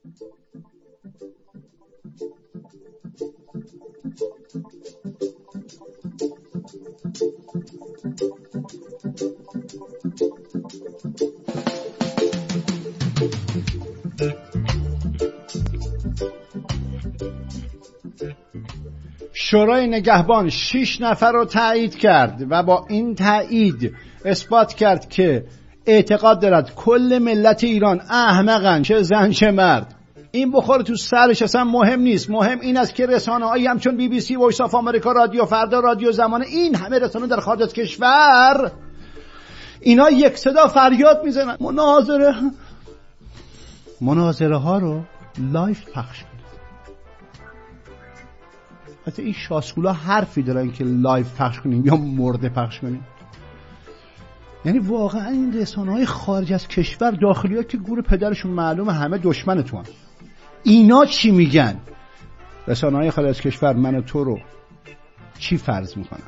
شورای نگهبان 6 نفر رو تایید کرد و با این تایید اثبات کرد که اعتقاد دارد کل ملت ایران احمقن، چه زن چه مرد. این بخوره تو سرش، اصلا مهم نیست. مهم این است که رسانه‌هایی همچون بی بی سی، وایس آف آمریکا، رادیو فردا، رادیو زمانه، این همه رسانه در خارج از کشور اینا یک صدا فریاد میزنن مناظره ها رو لایف پخش کنن. حتی این شاسکولا حرفی دارن که لایف پخش کنیم یا مرده پخش کنیم؟ یعنی واقعا این رسانه‌های خارج از کشور، داخلی‌ها که گور پدرشون معلومه همه دشمنتون، اینا چی میگن؟ رسانه‌های خارج از کشور من و تو رو چی فرض میکنن؟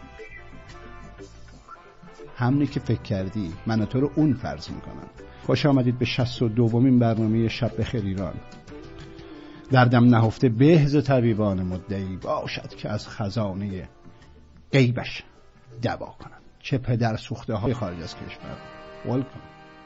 همونی که فکر کردی، من و تو رو اون فرض میکنن. خوش آمدید به 62مین برنامه شب بخیر ایران. دردم نهفته بهز طبیبان مدعی، باشد که از خزانه غیبش دوا کنم. چه پدر سوخته های خارج از کشور. ولکم.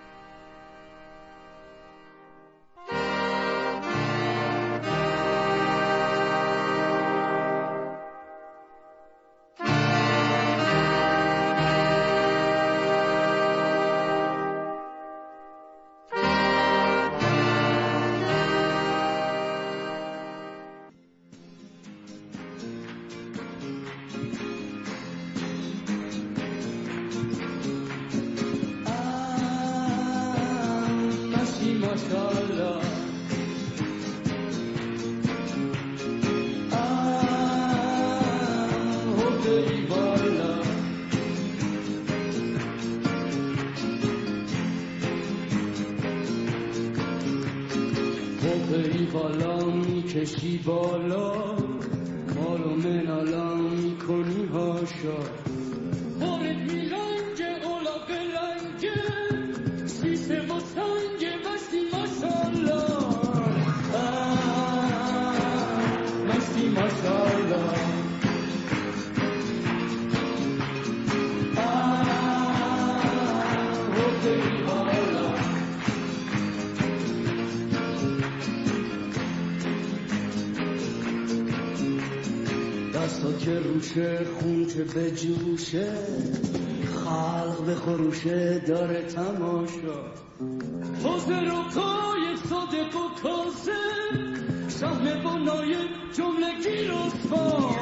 خون که به جوشه، خلق به خروشه داره تماشا. حوزه رو پای صادق و کاسه، شهم بنای جمله گیر و سپا.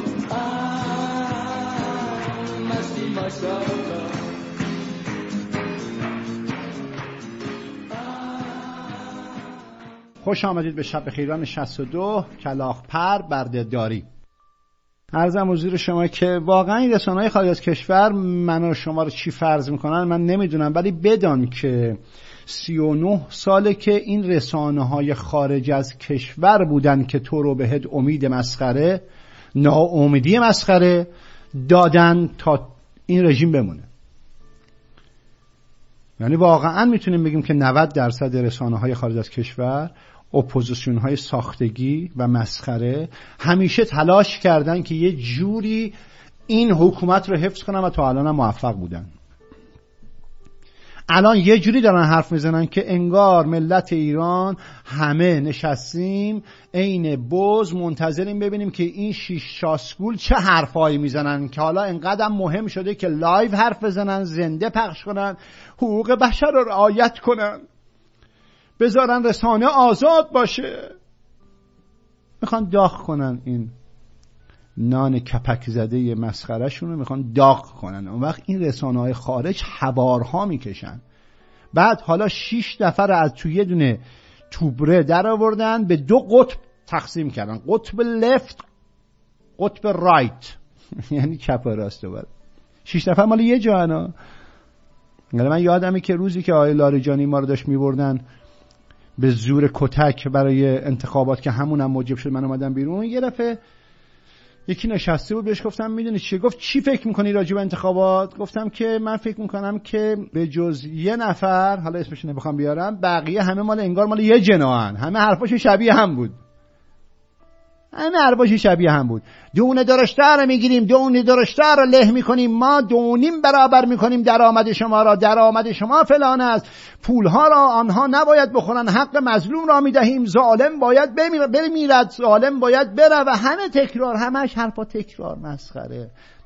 مستی ماشاءالله. خوش آمدید به شب بخیران 62 کلاغ پر برده داری. عرضم حضور شما که واقعا این رسانه‌های خارج از کشور من و شما رو چی فرض میکنن من نمیدونم، ولی بدان که 39 ساله که این رسانه‌های خارج از کشور بودن که تو رو بهت امید مسخره، ناامیدی مسخره دادن تا این رژیم بمونه. یعنی واقعا میتونیم بگیم که 90% رسانه‌های خارج از کشور، اپوزیسیون‌های ساختگی و مسخره، همیشه تلاش کردن که یه جوری این حکومت رو حفظ کنن و تا الان هم موفق بودن. الان یه جوری دارن حرف میزنن که انگار ملت ایران همه نشستیم عین بز منتظریم ببینیم که این شیش شاسکول چه حرفایی میزنن که حالا انقدر مهم شده که لایو حرف بزنن، زنده پخش کنن، حقوق بشر رو رعایت کنن، بذارن رسانه آزاد باشه. میخوان داغ کنن این نان کپک زده مسخره شون رو، میخوان داغ کنن. اون وقت این رسانه های خارج حوارها میکشن. بعد حالا 6 نفر از توی یه دونه توبره در آوردن، به 2 قطب تقسیم کردن، قطب لفت، قطب رایت یعنی چپ و راست. و 6 نفر مال یه جانا. من یادمه که روزی که آقای لاریجانی ما رو داشت میبردن به زور کتک برای انتخابات که همون هم موجب شد من اومدم بیرون، یه دفعه یکی نشسته بود بهش گفتم میدونی چیه؟ گفت چی فکر میکنی راجع به انتخابات؟ گفتم که من فکر میکنم که به جز یه نفر، حالا اسمش نمیخوام بیارم، بقیه همه انگار مال یه جناحن. همه حرفاشون شبیه هم بود. دونه درشتر رو میگیریم، دونه درشتر رو له میکنیم، ما 2.5 برابر میکنیم درآمد شما را، درآمد شما فلان است، پولها را آنها نباید بخورن، حق مظلوم را میدهیم، ظالم باید بمیرد، ظالم باید بره. و همه تکرار، همش حرفا تکرار، مسخره،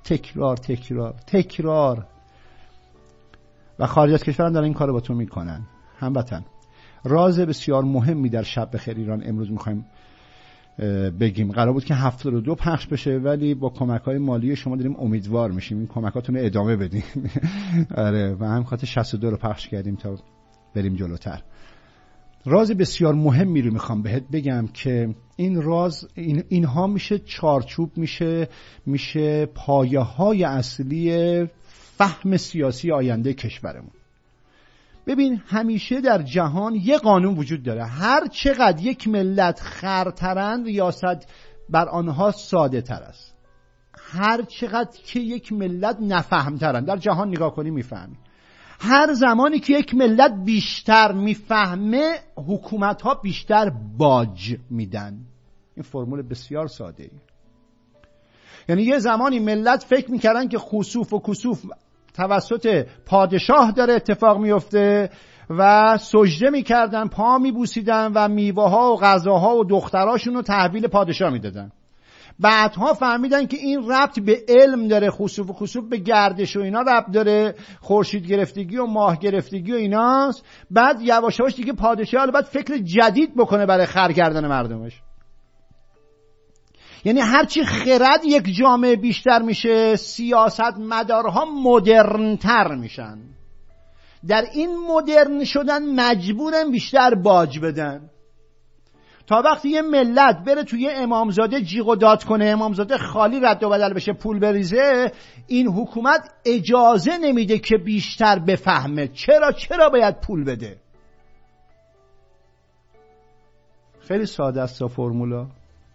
تکرار. و خارج از کشور هم دارن این کارو با تو میکنن. هموطن، راز بسیار مهمی در شب بخیر ایران امروز میخوایم بگیم. قرار بود که 72 پخش بشه، ولی با کمک‌های مالی شما داریم امیدوار میشیم این کمکاتون رو ادامه بدیم. آره، و هم خاطر 62 رو پخش کردیم تا بریم جلوتر. راز بسیار مهمی رو میخوام بهت بگم که این راز، اینها میشه چارچوب، میشه پایه‌های اصلی فهم سیاسی آینده کشورمون. ببین، همیشه در جهان یه قانون وجود داره: هر چقدر یک ملت خرترن، ریاست بر آنها ساده تر است. هر چقدر که یک ملت نفهمترن، در جهان نگاه کنی میفهمی. هر زمانی که یک ملت بیشتر میفهمه، حکومت ها بیشتر باج میدن. این فرمول بسیار ساده ای. یعنی یه زمانی ملت فکر میکردن که خسوف و کسوف توسط پادشاه داره اتفاق میفته و سجده میکردن، پا میبوسیدن و میوه ها و غذاها و دختراشون رو تحویل پادشاه میدادن. بعدها فهمیدن که این ربط به علم داره، خسوف و کسوف به گردش و اینا ربط داره، خورشید گرفتگی و ماه گرفتگی و ایناست. بعد یواش یواش دیگه پادشاه باید فکر جدید بکنه برای خر کردن مردمش. یعنی هرچی خرد یک جامعه بیشتر میشه، سیاست مدارها مدرنتر میشن. در این مدرن شدن مجبورن بیشتر باج بدن. تا وقتی یه ملت بره توی امامزاده جیغ و داد کنه، امامزاده خالی رد و بدل بشه، پول بریزه، این حکومت اجازه نمیده که بیشتر بفهمه. چرا باید پول بده؟ خیلی ساده است فرمول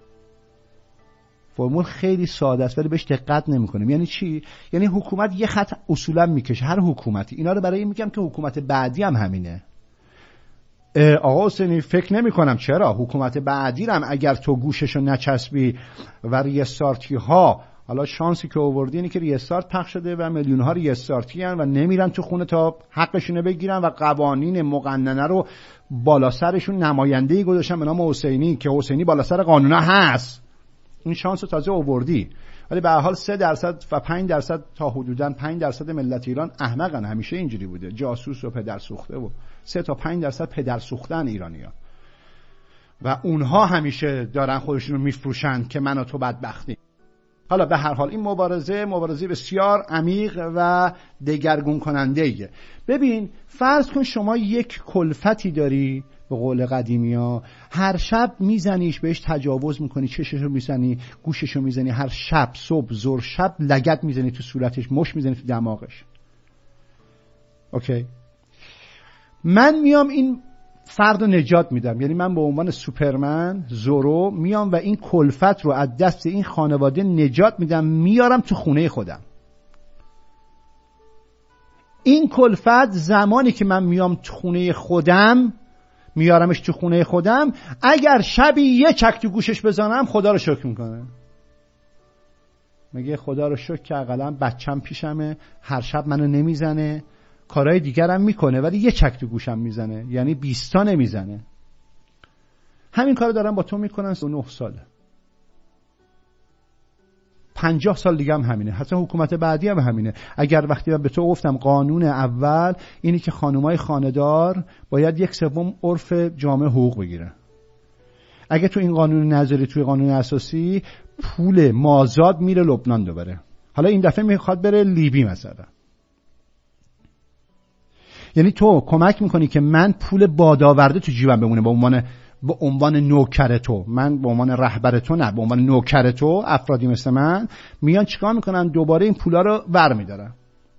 خیلی ساده است، ولی بهش دقت نمی‌کنیم. یعنی چی؟ یعنی حکومت یه خط اصولا میکشه، هر حکومتی. اینا رو برای این میگم که حکومت بعدی هم همینه. آقا حسینی فکر نمی‌کنم. چرا؟ حکومت بعدی هم اگر تو گوششو نچسبی و ریستارتی ها، حالا شانسی که آوردی اینه که ریستارت پخش شده و میلیون ها ریستارتی ان و نمیرن تو خونه تا حقشونو بگیرن و قوانین مقننه رو بالا سرشون نماینده‌ای گذاشتن به نام حسینی که حسینی بالا سر قانونا هست. این شانس رو تازه آوردی. ولی به هر حال 3% و 5% تا حدوداً 5% ملت ایران احمقن. همیشه اینجوری بوده، جاسوس و پدر سوخته و 3 تا 5% پدر سوختن ایرانی‌ها. و اونها همیشه دارن خودشون رو میفروشن که من و تو بدبختی. حالا به هر حال این مبارزه بسیار عمیق و دگرگون کننده ایه. ببین، فرض کن شما یک کلفتی داری، به قول قدیمی‌ها، هر شب میزنیش، بهش تجاوز میکنی، چششو میزنی، گوششو میزنی، هر شب صبح ظهر شب لگد میزنی تو صورتش، مش میزنی تو دماغش. اوکی، من میام این فرد رو نجات میدم. یعنی من به عنوان سوپرمن زورو میام و این کلفت رو از دست این خانواده نجات میدم، میارم تو خونه خودم. این کلفت زمانی که من میام تو خونه خودم، میارمش تو خونه خودم، اگر شبی یه چک تو گوشش بزنم خدا رو شکر میکنه. میگه خدا رو شکر که اقلا بچم پیشمه، هر شب منو نمیزنه، کارهای دیگرم میکنه ولی یه چک تو گوشم میزنه، یعنی 20 تا نمیزنه. همین کارو دارن با تو میکنن 9 ساله، 50 سال دیگه هم همینه، حتی حکومت بعدی هم همینه. اگر وقتی به تو گفتم قانون اول اینی که خانمای خانه‌دار باید 1/3 عرف جامعه حقوق بگیرن، اگه تو این قانون نذاری توی قانون اساسی، پول مازاد میره لبنان دوباره. حالا این دفعه میخواد بره لیبی مثلا. یعنی تو کمک میکنی که من پول بادآورده تو جیبم بمونه به عنوان نوکر تو، من به عنوان رهبر تو نه، به عنوان نوکر تو. افرادی مثل من میان چیکار میکنن؟ دوباره این پولا رو ور میدارن.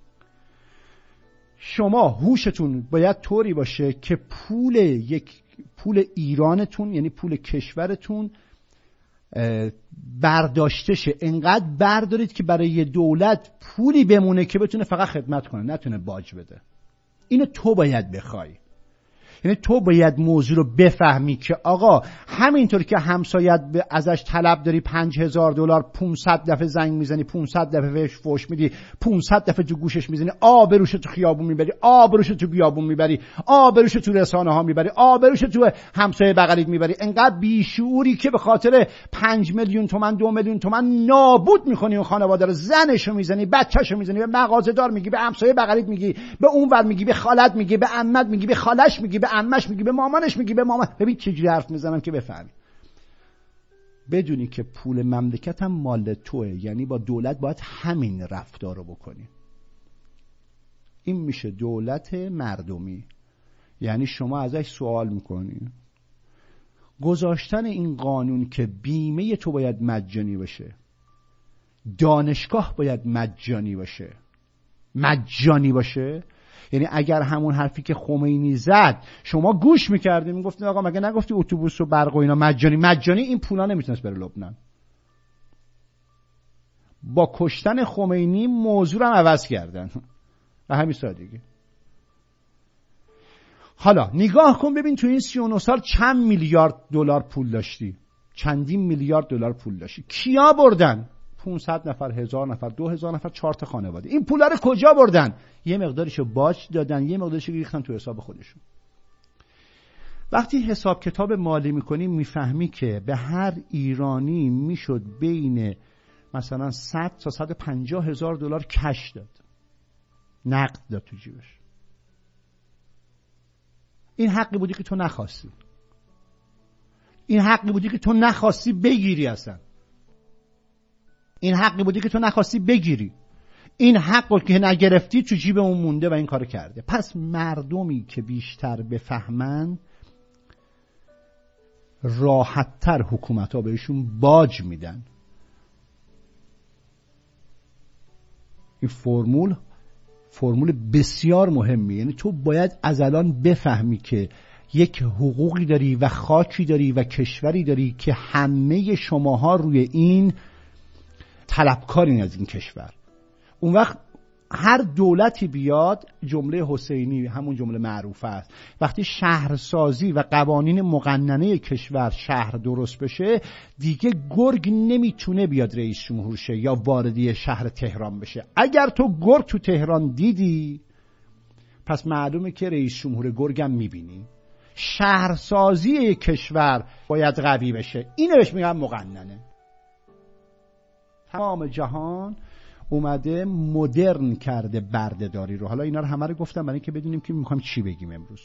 شما هوشتون باید طوری باشه که پول ایرانتون، یعنی پول کشورتون، برداشته شه. انقدر بردارید که برای دولت پولی بمونه که بتونه فقط خدمت کنه، نتونه باج بده. اینو تو باید بخوای. یعنی تو باید موضوع رو بفهمی که آقا همینطور که همسایت ازش طلب داری $5,000 500 دفعه زنگ میزنی، 500 دفعه بهش فوش میدی، 500 دفعه تو گوشش میزنی، آبروش تو خیابون میبری، آبروش تو بیابون میبری، آبروش تو رسانه ها میبری، آبروش تو همسایه بغلیت میبری، انقدر بیشعوری که به خاطر 5 میلیون تومان 2 میلیون تومان نابود میکنی اون خانواده رو. زنشو میزنی، بچه‌شو میزنی، به مغازه‌دار میگی، به همسایه بغلیت میگی، به اونور میگی، به خالت میگی، به عمت میگی، به خالش میگی، به عمش میگی، به مامانش میگی، به مامان. ببین چجوری حرف میزنم که بفهمی. بدونی که پول مملکت هم مال توئه، یعنی با دولت باید همین رفتار رو بکنی. این میشه دولت مردمی. یعنی شما ازش سوال میکنی گذاشتن این قانون که بیمه تو باید مجانی باشه، دانشگاه باید مجانی باشه، یعنی اگر همون حرفی که خمینی زد شما گوش میکردین، میگفتین آقا مگه نگفتی اتوبوس و برق و اینا مجانی، این پولا نمیتونست بره لبنان. با کشتن خمینی موضوع رو هم عوض کردن و همین سادگی. حالا نگاه کن ببین تو این 39 سال چند میلیارد دلار پول داشتی، چندین میلیارد دلار پول داشتی. کیا بردن؟ 500 نفر، 1000 نفر، 2000 نفر، 4 تا خانواده. این پولا رو کجا بردن؟ یه مقدارشو باج دادن، یه مقدارشو ریختن تو حساب خودشون. وقتی حساب کتاب مالی میکنی میفهمی که به هر ایرانی میشد بین مثلا 100 تا 150 هزار دلار کش داد، نقد داد تو جیبش. این حقی بودی که تو نخواستی، این حقی بودی که تو نخواستی بگیری، اصلا این حقی بودی که تو نخواستی بگیری. این حقو که نگرفتی تو جیب اون مونده و این کارو کرده. پس مردمی که بیشتر بفهمن راحت‌تر حکومت‌ها بهشون باج میدن. این فرمول بسیار مهمی. یعنی تو باید از الان بفهمی که یک حقوقی داری و خاکی داری و کشوری داری که همه شماها روی این طلبکارین از این کشور. اون وقت هر دولتی بیاد، جمله حسینی همون جمله معروفه است، وقتی شهرسازی و قوانین مقننه کشور شهر درست بشه دیگه گرگ نمیتونه بیاد رئیس جمهور شه یا واردی شهر تهران بشه. اگر تو گرگ تو تهران دیدی پس معلومه که رئیس جمهور گرگم میبینی. شهرسازی کشور باید قوی بشه، اینو بهش میگن مقننه. تمام جهان اومده مدرن کرده بردهداری رو. حالا اینا رو همه رو گفتم برای اینکه بدونیم که میخوایم چی بگیم امروز.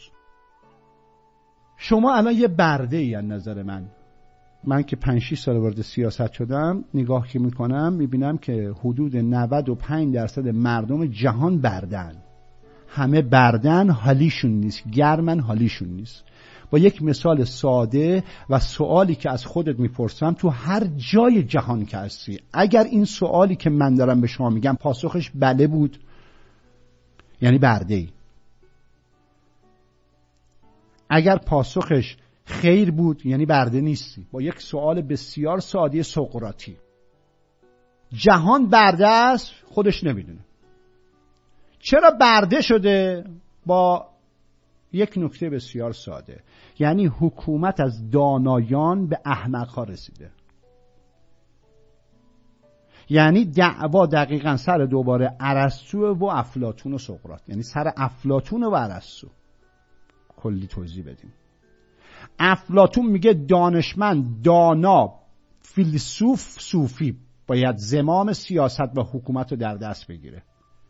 شما الان یه برده ای از نظر من که 5-6 سال وارد سیاست شدم، نگاه که میکنم میبینم که حدود 95% مردم جهان بردن. همه بردن، حالیشون نیست، گرمن، حالیشون نیست. با یک مثال ساده و سوالی که از خودت میپرسم، تو هر جای جهان که هستی، اگر این سوالی که من دارم به شما میگم پاسخش بله بود، یعنی برده ای. اگر پاسخش خیر بود یعنی برده نیستی. با یک سوال بسیار ساده سقراطی. جهان برده است، خودش نمیدونه. چرا برده شده؟ با یک نکته بسیار ساده، یعنی حکومت از دانایان به احمقها رسیده. یعنی دعوا دقیقا سر دوباره ارسطو و افلاطون و سقراط، یعنی سر افلاطون و ارسطو. کلی توضیح بدیم. افلاطون میگه دانشمند، دانا، فیلسوف، صوفی باید زمام سیاست و حکومت رو در دست بگیره.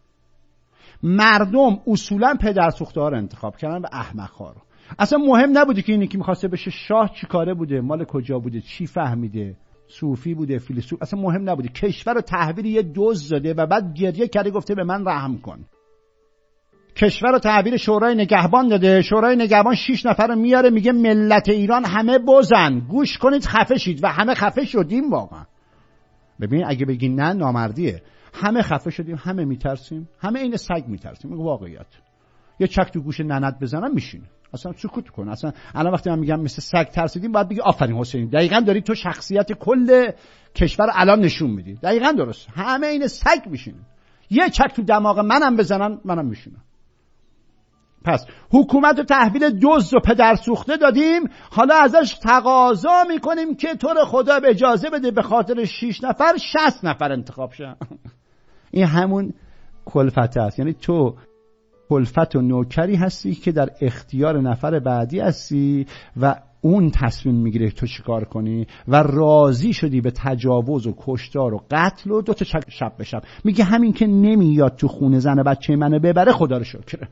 مردم اصولا پدرسوخته‌ها رو انتخاب کردن و احمق‌ها رو. اصلا مهم نبوده که اینی که می‌خواسته بشه شاه چی کاره بوده، مال کجا بوده، چی فهمیده، صوفی بوده، فیلسوف، اصلا مهم نبوده. کشور رو تحویل یه دزد داده و بعد گریه کرده گفته به من رحم کن. کشور رو تحویل شورای نگهبان داده، شورای نگهبان 6 نفر رو میاره میگه ملت ایران همه بزن، گوش کنید خفه شید، و همه خفه شدیم. واقعا ببین اگه بگی نه نامردیه. همه خفه شدیم، همه میترسیم، همه این سگ میترسیم. این واقعیت. یه چک تو گوش ننت بزنم میشینه. اصلا سکوت کن. اصلا الان وقتی من میگم مثل سگ ترسیدیم باید بگی آفرین حسین، دقیقاً داری تو شخصیت کل کشور الان نشون میدی. دقیقاً درست. همه این سگ میشینن. یه چک تو دماغ منم بزنن منم میشینم. پس حکومت رو تحویل دزد و پدر سوخته دادیم، حالا ازش تقاضا میکنیم که تو رو خدا به اجازه بده به خاطر 6 نفر 60 نفر انتخاب شن. این همون کلفت است. یعنی تو کلفت و نوکری هستی که در اختیار نفر بعدی هستی و اون تصمیم میگیره تو چیکار کنی و راضی شدی به تجاوز و کشتار و قتل و 2 تا شب به شب. میگه همین که نمیاد تو خونه زن بچه منو ببره خدا رو شکر.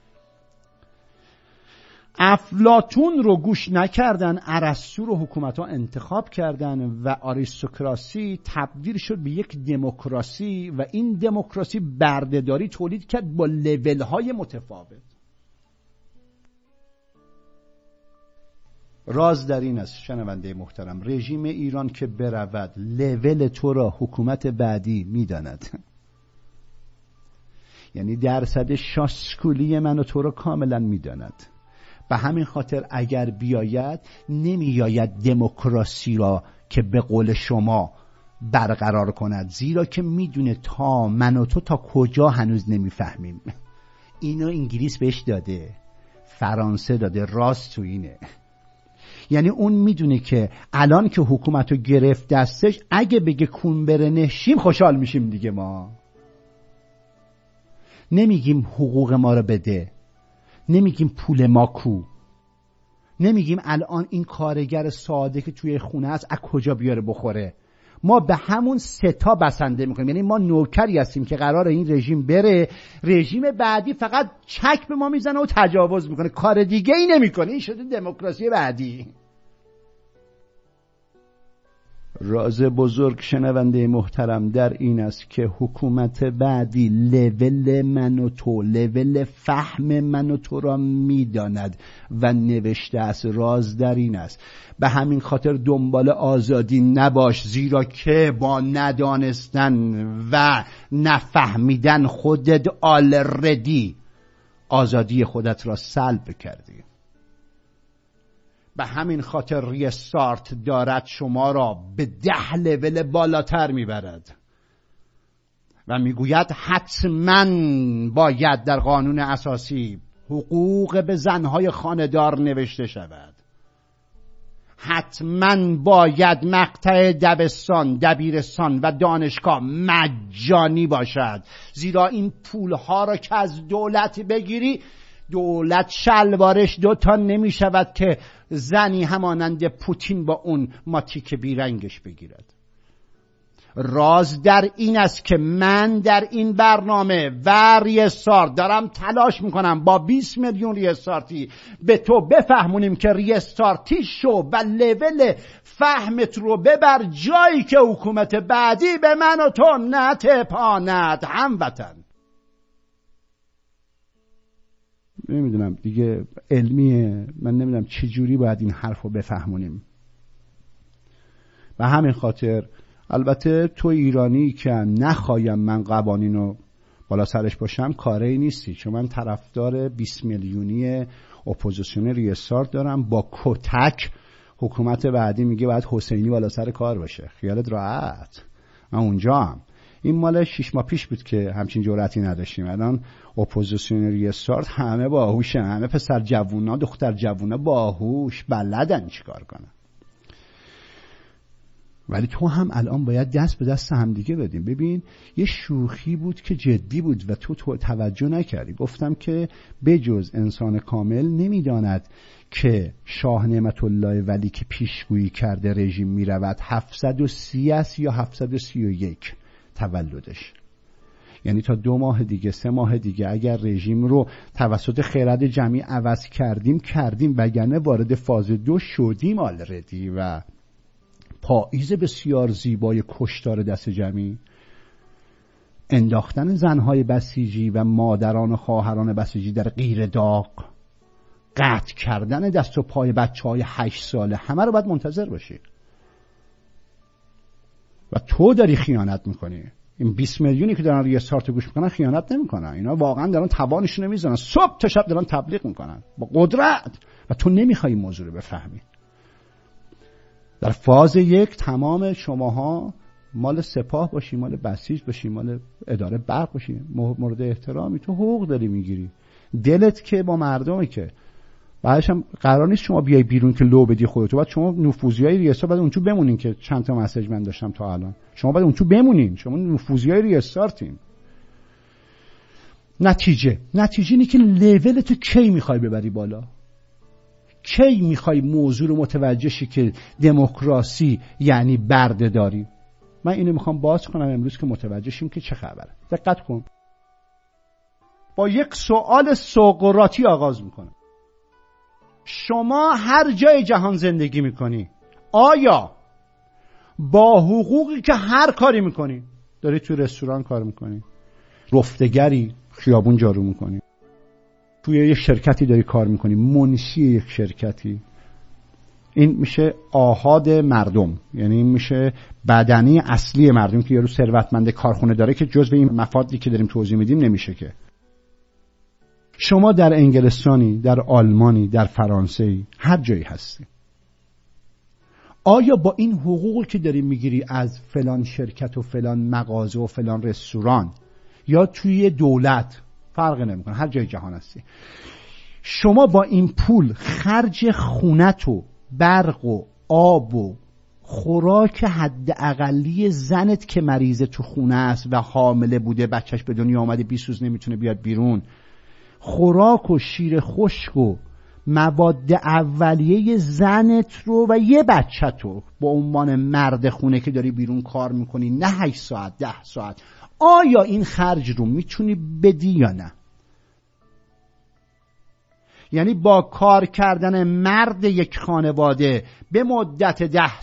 افلاطون رو گوش نکردن، ارسطو رو حکومت‌ها انتخاب کردن و آریستوکراسی تبدیل شد به یک دموکراسی و این دموکراسی بردهداری تولید کرد با لول‌های متفاوت. راز در این است شنونده محترم، رژیم ایران که برود لول تو را حکومت بعدی میداند. یعنی درصد شاسکولی من و تو را کاملا میداند. به همین خاطر اگر بیاید نمیاید دموکراسی را که به قول شما برقرار کند، زیرا که میدونه تا من و تو تا کجا هنوز نمیفهمیم. اینو انگلیس بهش داده، فرانسه داده، راست تو اینه. یعنی اون میدونه که الان که حکومت رو گرفت دستش، اگه بگه کون بره نشیم خوشحال میشیم دیگه. ما نمیگیم حقوق ما رو بده، نمیگیم پول ما کو، نمیگیم الان این کارگر ساده که توی خونه است از کجا بیاره بخوره. ما به همون 3 تا بسنده میکنیم. یعنی ما نوکری هستیم که قرار این رژیم بره، رژیم بعدی فقط چک به ما میزنه و تجاوز میکنه، کار دیگه ای نمیکنه. این شده دموکراسی بعدی. راز بزرگ شنونده محترم در این است که حکومت بعدی لول من و تو، لول فهم من و تو را میداند و نوشته است. راز در این است. به همین خاطر دنبال آزادی نباش، زیرا که با ندانستن و نفهمیدن خودت آلردی آزادی خودت را سلب کردی. به همین خاطر ریستارت دارد شما را به 10 لول بالاتر میبرد و میگوید حتما باید در قانون اساسی حقوق به زنهای خانه‌دار نوشته شود. حتما باید مقطع دبستان، دبیرستان و دانشگاه مجانی باشد، زیرا این پولها را که از دولت بگیری، دولت شلوارش 2 تا نمی شود که زنی همانند پوتین با اون ماتیک بیرنگش بگیرد. راز در این است که من در این برنامه و ریستارت دارم تلاش میکنم با 20 میلیون ریستارتی به تو بفهمونیم که ریستارتی شو و لول فهمت رو ببر جایی که حکومت بعدی به من و تو نتپاند. هموطن، نمیدونم دیگه علمیه، من نمیدونم چه جوری باید این حرف رو بفهمونیم. به همین خاطر البته تو ایرانی که نخوایم من قوانین رو بالا سرش باشم کاری نیستی، چون من طرفدار 20 میلیونی اپوزیسیون ریستارت دارم. با کتک حکومت بعدی میگه باید حسینی بالا سر کار باشه. خیالت راحت، من اونجا هم. این مال 6 ماه پیش بود که همچین جرأتی نداشتیم. الان اپوزیسیون ریستارت همه باهوشن، همه پسر جوونا دختر جوونا باهوش، بلدن چیکار کنن. ولی تو هم الان باید دست به دست هم دیگه بدیم. ببین یه شوخی بود که جدی بود و تو توجه نکردی. گفتم که بجز انسان کامل نمیداند که شاه نعمت الله ولی که پیشگویی کرده رژیم میرود 730 است یا 731 تولدش. یعنی تا 2 ماه دیگه 3 ماه دیگه اگر رژیم رو توسط خرد جمعی عوض کردیم وگرنه وارد فاز 2 شدیم آلردی. و پاییز بسیار زیبای کشتار دست جمعی، انداختن زنهای بسیجی و مادران و خواهران بسیجی در قیر داغ، قطع کردن دست و پای بچهای 8 ساله، همه رو باید منتظر باشی. و تو داری خیانت میکنی. این 20 میلیونی که دارن ریستارت گوش میکنن خیانت نمیکنن، اینا واقعا دارن توانشون رو میزنن، صبح تا شب دارن تبلیغ میکنن با قدرت و تو نمیخوای این موضوع رو بفهمی. در فاز 1 تمام شماها مال سپاه باشی، مال بسیج باشی، مال اداره برق باشی، مورد احترامی، تو حقوق داری میگیری، دلت که با مردمه، که بعدش هم قرار نیست شما بیای بیرون که لو بدی خودتو، بعد شما نفوذیای ریاست بعد اونجا بمونین که چند تا مسیج من داشتم تا الان، شما بعد اونجا بمونین، شما نفوذیای ریاستین. نتیجه اینه که لول تو کی میخوای ببری بالا، کی میخوای موضوع رو متوجه شی که دموکراسی یعنی بردهداری. من اینو میخوام باز کنم امروز که متوجه شیم که چه خبره. دقت کن، با یک سوال سقراطی آغاز میکنم. شما هر جای جهان زندگی میکنی، آیا با حقوقی که هر کاری میکنی، داری تو رستوران کار میکنی، رفتگری، خیابون جارو میکنی، توی یک شرکتی داری کار میکنی، منشی یک شرکتی، این میشه آحاد مردم، یعنی این میشه بدنی اصلی مردم که یارو ثروتمند کارخونه داره که جزء این مفادی که داریم توضیح میدیم نمیشه. که شما در انگلستانی، در آلمانی، در فرانسه‌ای، هر جایی هستی، آیا با این حقوقی که داری میگیری از فلان شرکت و فلان مغازه و فلان رستوران یا توی دولت، فرق نمیکنه، هر جای جهان هستی، شما با این پول خرج خونت و برق و آب و خوراک حد اقلی زنت که مریضه تو خونه است و حامله بوده، بچهش به دنیا آمده 20 روز نمیتونه بیاد بیرون، خوراک و شیر خشک و مواد اولیه زنت رو و یه بچه تو به عنوان مرد خونه که داری بیرون کار میکنی، نه 8 ساعت 10 ساعت، آیا این خرج رو میتونی بدی یا نه؟ یعنی با کار کردن مرد یک خانواده به مدت 10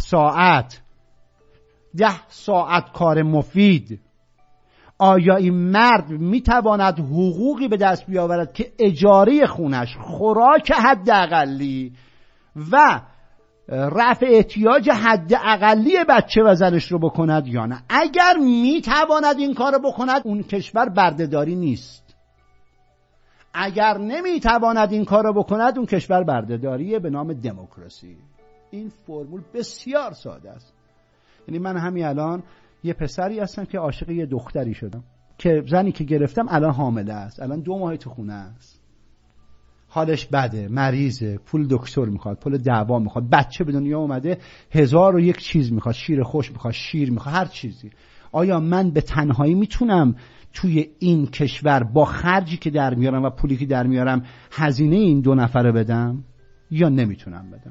ساعت کار مفید، آیا این مرد میتواند حقوقی به دست بیاورد که اجاره خونش، خوراک حد اقلی و رفع احتیاج حد اقلی بچه و زنش رو بکند یا نه؟ اگر میتواند این کار رو بکند، اون کشور بردهداری نیست. اگر نمیتواند این کار رو بکند، اون کشور بردهداریه به نام دموکراسی. این فرمول بسیار ساده است. یعنی من همین الان یه پسری هستم که عاشق یه دختری شدم که زنی که گرفتم الان حامله است، الان 2 ماه تو خونه است، حالش بده، مریضه، پول دکتر میخواد، پول دعوا میخواد، بچه به دنیا اومده، 1001 چیز میخواد، شیر خوش میخواد، شیر میخواد، هر چیزی. آیا من به تنهایی میتونم توی این کشور با خرجی که در میارم و پولی که در میارم هزینه این 2 نفره بدم یا نمیتونم بدم؟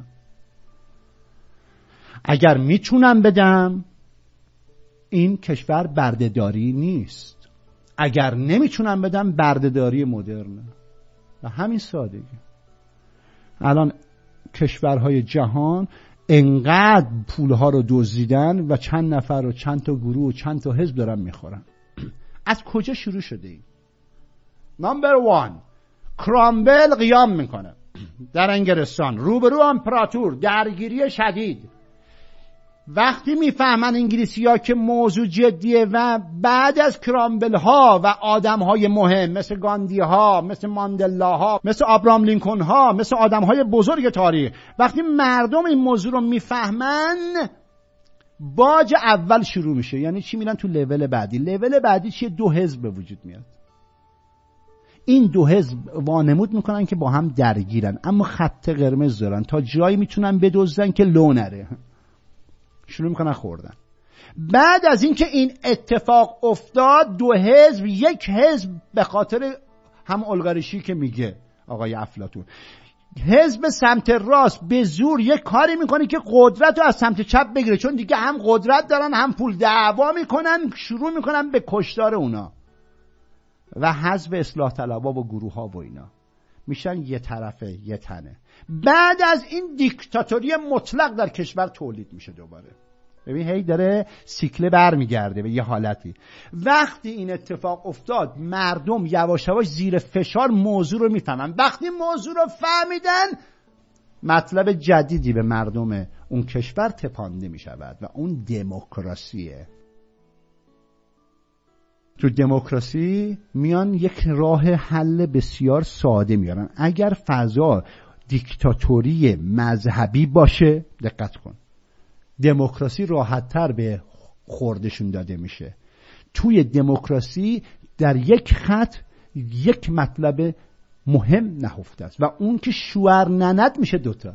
اگر میتونم بدم، این کشور بردهداری نیست. اگر نمیتونم بدم، بردهداری مدرنه. و همین سادگی. الان کشورهای جهان انقدر پولها رو دزدیدن و چند نفر و چند تا گروه و چند تا حزب دارن میخورن. از کجا شروع شده این؟ نمبر 1 کرامبل قیام میکنه در انگلستان، روبرو امپراتور، درگیری شدید. وقتی میفهمن انگلیسی ها که موضوع جدیه و بعد از کرامبل ها و آدم های مهم مثل گاندی ها، مثل ماندلا ها، مثل ابراهام لینکن ها، مثل آدم های بزرگ تاریخ، وقتی مردم این موضوع رو میفهمن، باج اول شروع میشه. یعنی چی؟ میرن تو لول بعدی. لول بعدی چیه؟ 2 حزب به وجود میاد. این 2 حزب وانمود میکنن که با هم درگیرن، اما خط قرمز دارن، تا جایی میتونن بدزدن که لو نره. شروع میکنن خوردن. بعد از اینکه این اتفاق افتاد، 2 حزب، یک حزب به خاطر هم اولگاریشی که میگه آقای افلاطون، حزب سمت راست به زور یک کاری میکنه که قدرت رو از سمت چپ بگیره، چون دیگه هم قدرت دارن هم پول، دعوا میکنن، شروع میکنن به کشتار اونا و حزب اصلاح طلبها و گروه ها و اینا میشن یه طرفه، یه تنه. بعد از این دیکتاتوری مطلق در کشور تولید میشه دوباره. ببین هی داره سیکله برمیگرده به یه حالتی. وقتی این اتفاق افتاد، مردم یواش یواش زیر فشار موضوع رو میفهمن. وقتی موضوع رو فهمیدن، مطلب جدیدی به مردم اون کشور تپانده میشود و اون دموکراسیه. تو دموکراسی میان یک راه حل بسیار ساده میارن. اگر فضا دیکتاتوری مذهبی باشه، دقت کن، دموکراسی راحت‌تر به خوردشون داده میشه. توی دموکراسی در یک خط یک مطلب مهم نهفته است و اون که شوهر نند میشه دوتا.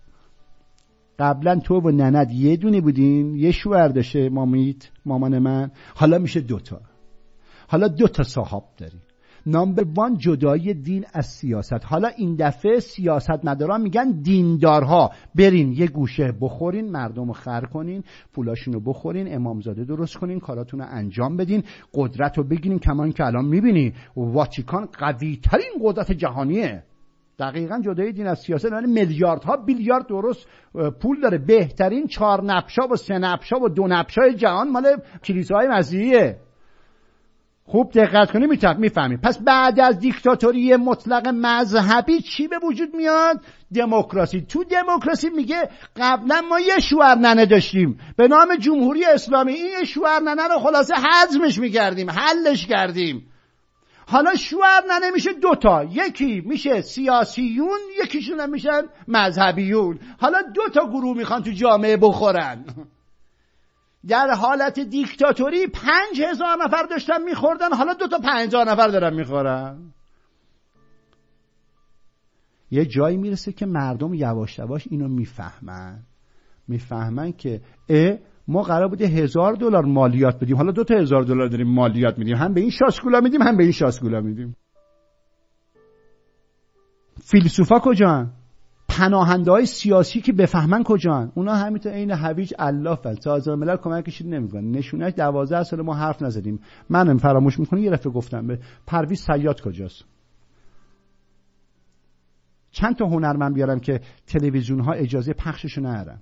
قبلا تو و نند یه دونه بودین، یه شوهر داشته مامان من، حالا میشه دوتا. حالا دوتا صاحب داریم. نمبر 1 جدایی دین از سیاست. حالا این دفعه سیاستمداران میگن دیندارها برین یه گوشه بخورین، مردم رو خر کنین، پولاشون رو بخورین، امامزاده درست کنین، کاراتون رو انجام بدین، قدرت رو بگیرین. کمان که الان میبینی واتیکان قوی ترین قدرت جهانیه. دقیقاً جدایی دین از سیاست، یعنی میلیاردها بیلیارد درست پول داره. بهترین 4 نبشا و 3 نبشا و 2 نبشای جهان مال کلیساهای مسیحیه. خوب دقت کنی میفهمی. پس بعد از دیکتاتوری مطلق مذهبی چی به وجود میاد؟ دموکراسی. تو دموکراسی میگه قبلا ما یه شوهر ننه داشتیم به نام جمهوری اسلامی، این شوهر ننه رو خلاصه هضمش میکردیم، حلش کردیم. حالا شوهر ننه میشه دوتا، یکی میشه سیاسیون، یکیشون هم میشن مذهبیون. حالا دوتا گروه میخوان تو جامعه بخورن. در حالت دیکتاتوری 5000 نفر داشتن میخوردن، حالا 5000 نفر دارن میخورن. یه جایی میرسه که مردم یواش یواش اینو میفهمن که ما قرار بوده $1000 مالیات بدیم، حالا $2000 داریم مالیات میدیم، هم به این شاسکولا میدیم هم به این شاسکولا میدیم. فیلسوفا کجان؟ پناهنده های سیاسی که بفهمن کجان؟ اونا همینطور عین هویج علافن. سازمان ملل کمکشون نمیکنه. نشونش 12 سال ما حرف نزدیم. منم فراموش میکنم یه دفعه گفتم به پرویز صیاد کجاست؟ چند تا هنرمند بیارم که تلویزیون ها اجازه پخششو ندارن.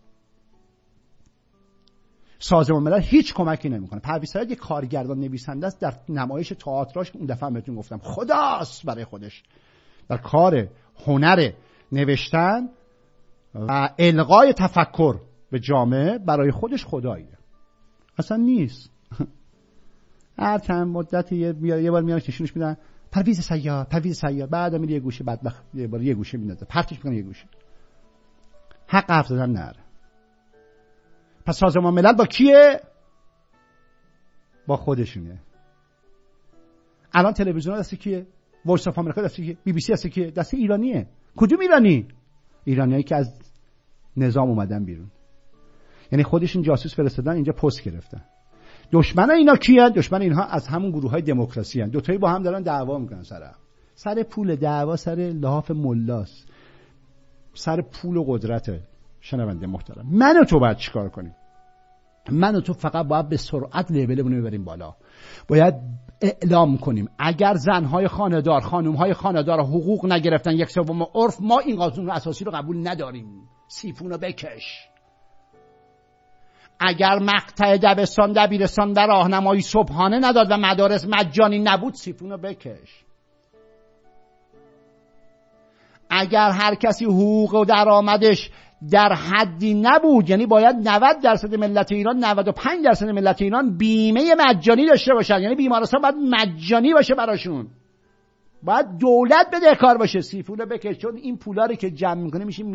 سازمان ملل هیچ کمکی نمیکنه. پرویز صیاد یک کارگردان نویسنده است، در نمایش تئاتراش اون دفعه بهتون گفتم خداست برای خودش. در کار هنر نوشتن و القای تفکر به جامعه برای خودش خداییه. اصلا نیست. هر چند مدت یه بار میان نشونش میدن پرویز صیاد، بعد میره یه گوشه بدبخت یه بار یه گوشه میندازه، پرتش میکنه یه گوشه. حق حرف زدن نره. پس سازمان ملل با کیه؟ با خودشونه. الان تلویزیون دست کیه؟ وایس آف آمریکا دست کیه؟ BBC دست کیه؟ دست ایرانیه. کدوم ایرانی؟ ایرانیایی که از نظام اومدن بیرون. یعنی خودشون جاسوس فرستادن اینجا پست گرفتن. دشمن اینا کیه؟ دشمن اینها از همون گروه‌های دموکراسی ان. دو تایی با هم دارن دعوا میکنن سر پول. دعوا سر لحاف ملاست، سر پول و قدرت. شنونده محترم، من و تو باید چیکار کنیم؟ من و تو فقط باید به سرعت لیبلمون رو ببریم بالا. باید اعلام کنیم اگر زنهای خانه‌دار، خانم‌های خانه‌دار حقوق نگرفتن 1/3 عرف، ما این قانون اساسی رو قبول نداریم. سیفونو بکش. اگر مقطع دبیرستان در راهنمایی صبحانه نداد و مدارس مجانی نبود، سیفونو بکش. اگر هر کسی حقوق و درآمدش در حدی نبود، یعنی باید 90% ملت ایران، 95% ملت ایران بیمه مجانی داشته باشن، یعنی بیمارستان باید مجانی باشه براشون، باید دولت بدهکار باشه، سیفونو بکش. چون این پولا رو که جمع میکنه میشه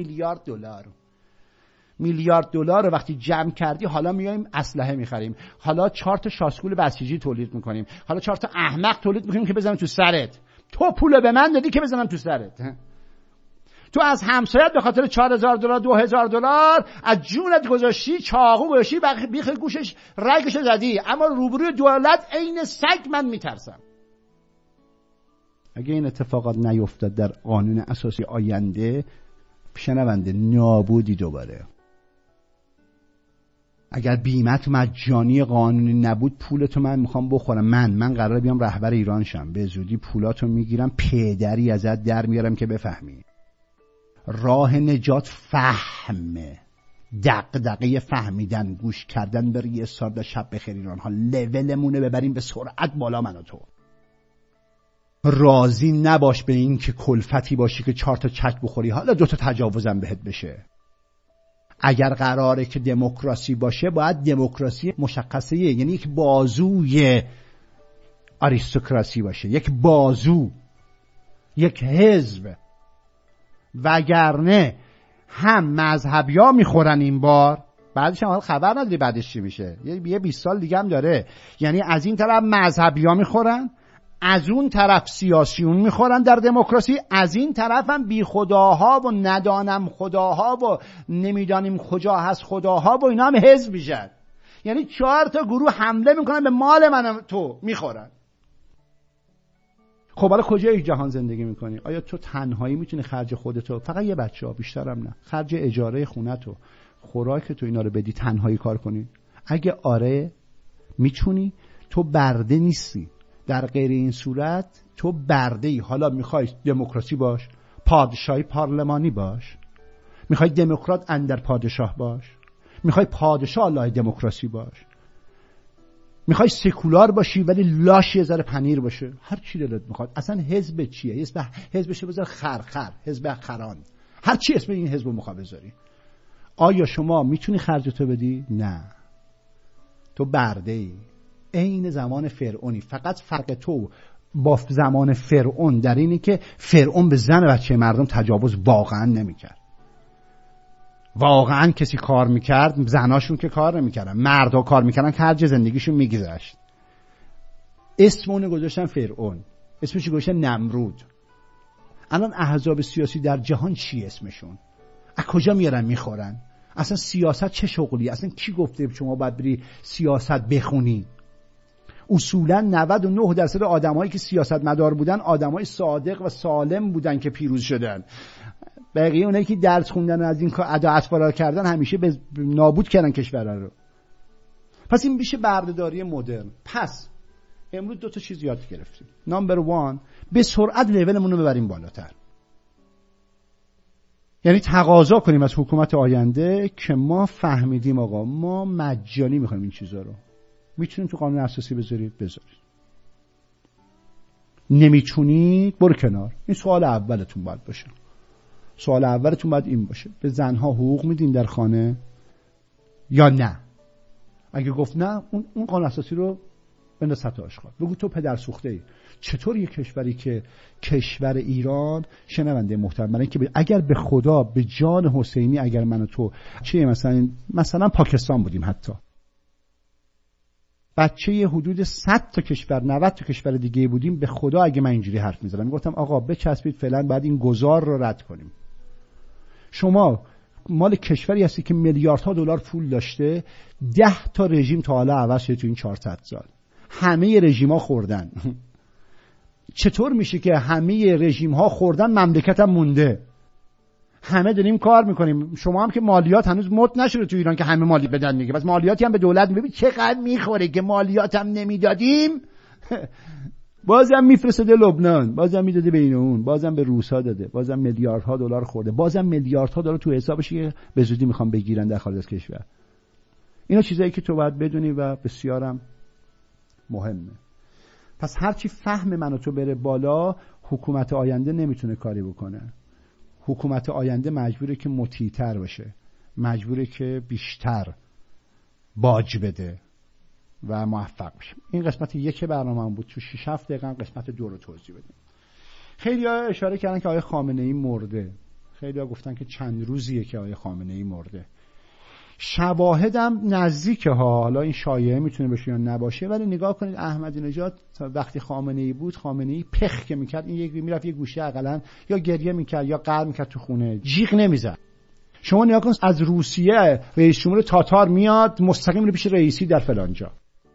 میلیارد دلار رو وقتی جمع کردی، حالا میایم اسلحه میخریم، حالا 4 تا شاسکول بسیجی تولید میکنیم، حالا 4 تا احمق تولید میکنیم که بزنم تو سرت. تو پول به من دادی که بزنم تو سرت. تو از همسایت به خاطر $4000 $2000 از جونت گذاشتی، چاقو گذاشتی، بیخ گوشش رگش زدی، اما روبروی دولت عین سگ من میترسم. اگه این اتفاقات نیفتاد در قانون اساسی آینده، شنونده، نابودی دوباره. اگر بیمت مجانی قانونی نبود، پولتو من میخوام بخورم، من قراره بیام رهبر ایران شم، به زودی پولاتو میگیرم، پدری ازت در میارم که بفهمی. راه نجات فهمه، دغدغه فهمیدن، گوش کردن به ریاست شب بخیر ایران ها. لولمونه ببریم به سرعت بالا. من و تو راضی نباش به این که کلفتی باشی که 4 تا چک بخوری، حالا 2 تا تجاوزم بهت بشه. اگر قراره که دموکراسی باشه، باید دموکراسی مشخصه، یعنی یک بازوی آریستوکراسی باشه، یک بازو، یک حزب. وگرنه هم مذهبی‌ها میخورن این بار، بعدش هم خبر نداری بعدش چی میشه، یه 20 سال دیگه هم داره. یعنی از این طرف مذهبی‌ها میخورن، از اون طرف سیاسیون میخورن در دموکراسی، از این طرف هم بی خداها و ندانم خداها و نمیدانیم کجا هست خداها و اینا هم حزب میشن. یعنی 4 تا گروه حمله میکنن به مال من تو میخورن. خب حالا کجای جهان زندگی میکنی؟ آیا تو تنهایی میتونی خرج خودتو، فقط یه بچه‌ها، بیشترم نه، خرج اجاره خونتو، خوراک تو اینا رو بدی، تنهایی کار کنی؟ اگه آره میتونی، تو برده نیستی. در غیر این صورت تو برده‌ای. حالا میخوای دموکراسی باش، پادشاهی پارلمانی باش، میخوای دموکرات اندر پادشاه باش، میخوای پادشاه لای دموکراسی باش، میخوای سکولار باشی ولی لاش یه ذره پنیر باشه، هر چی دلت میخواد. اصلا حزب چیه؟ حزبشه بذار خرخر، حزب خران، هر چی اسم این حزب میخواد بذاری. آیا شما میتونی خرجتو بدی؟ نه، تو برده‌ای. عین زمان فرعونی. فقط فرق تو با زمان فرعون در اینی که فرعون به زن بچه مردم تجاوز واقعا نمیکرد. واقعا کسی کار میکرد، زناشون که کار نمیکردن، مردا کار میکردن که خرج زندگیشون میگذشت. اسم اونو گذاشتن فرعون، اسمش گذاشتن نمرود. الان احزاب سیاسی در جهان چی اسمشون؟ از کجا میارن میخورن؟ اصلا سیاست چه شغلی؟ اصلا کی گفته شما باید بری سیاست بخونی؟ اصولا 99% آدمایی که سیاستمدار بودن آدمای صادق و سالم بودن که پیروز شدن. بقیه اونایی که درس خوندن و از این ادا اطفالا کردن همیشه نابود کردن کشور رو. پس این میشه بردهداری مدرن. پس امروز 2 تا چیز یاد گرفتیم. نمبر 1، به سرعت لولمون رو ببریم بالاتر. یعنی تقاضا کنیم از حکومت آینده که ما فهمیدیم آقا ما مجانی میخوایم این چیزا رو. میتونیم تو قانون اساسی بذارید، نمیتونید برو کنار. این سوال اولتون باید باشه. سوال اولتون باید این باشه: به زنها حقوق میدین در خانه یا نه؟ اگه گفت نه، اون قانون اساسی رو بنداز سطح آشغال. بگو تو پدر سوخته ای. چطور یه کشوری که کشور ایران، شنونده محترم، برای که اگر به خدا به جان حسینی اگر من و تو چه مثلا پاکستان بودیم، حتی بچه حدود 100 تا کشور 90 تا کشور دیگه بودیم، به خدا اگه من اینجوری حرف می‌زدم میگفتم آقا بچسبید فعلا بعد این گذار رو رد کنیم. شما مال کشوری هستی که میلیاردها دلار پول داشته، 10 تا رژیم تا حالا عوض شده تو این 400 سال. همه رژیم‌ها خوردن. چطور میشه که همه رژیم‌ها خوردن مملکت هم مونده؟ همه داریم کار میکنیم. شما هم که مالیات هنوز مد نشده تو ایران که همه مالی بدن دیگه. بس مالیاتی هم به دولت ببین چقدر میخوره که مالیات هم نمیدادیم. بازم میفرسته لبنان، بازم میداده به این و اون، بازم به روسا داده، بازم میلیاردها دلار خورده، بازم میلیاردها دلار تو حسابش که به زودی میخوام بگیرن در خارج از کشور. اینا چیزایی که تو باید بدونی و بسیارم مهمه. پس هرچی فهم من و تو بره بالا، حکومت آینده نمیتونه کاری بکنه. حکومت آینده مجبوره که مطیع‌تر باشه، مجبوره که بیشتر باج بده و موفق بشه. این قسمت 1 برنامه‌ام بود. تو 6-7 دقیقه قسمت 2 رو توضیح بدیم. خیلی‌ها اشاره کردن که آقای خامنه‌ای مرده. خیلی‌ها گفتن که چند روزیه که آقای خامنه‌ای مرده. شواهدم نزدیکه ها، حالا این شایعه میتونه بشه یا نباشه، ولی نگاه کنید احمدی نژاد وقتی خامنه‌ای بود، خامنه‌ای پخ که میکرد این میرفت یه گوشه اقلا یا گریه میکرد یا قهر میکرد تو خونه، جیغ نمیزد. شما نگاه کن از روسیه رئیس جمهور تاتار میاد مستقیم میره پیش رئیسی در فلانجا.